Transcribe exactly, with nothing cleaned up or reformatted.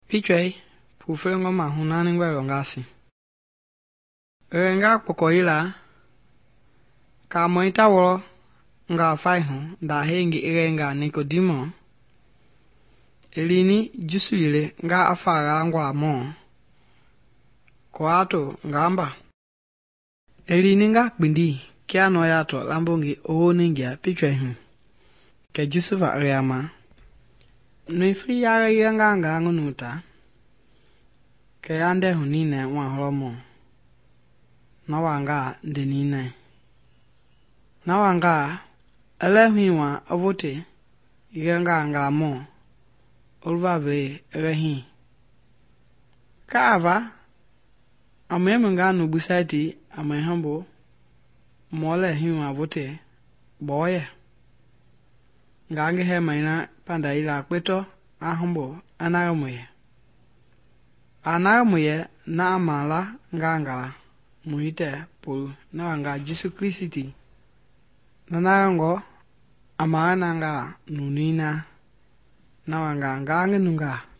Pichwe pufere ngoma hunani ngwelo ngasi. Erenga pokoila ka moita wolo nga faihu da hengi erenga Nikodimo. Elini jusuile nga afaga ngwa mo. Koato ngamba. Elini nga kbindi kia no yato lambongi oho ningia pichwe hu. Ke jusuva ariama. Nuifri yaga yanga nga ngunuta. Ke ande hunine wa holomo. Nawanga denine. Nawanga elehiwa avote yanga nga mo. Ulvave rehi. Kaava amemunga nubusaiti amehambo mole hiwa avote boye. Gange he maina panda ila kweto ahumbo anagamuye. Anagamuye na amala ngangala muhite pulu na wanga Jesu Kristi. Nanarango amana nga nunina na wanga ngange nunga.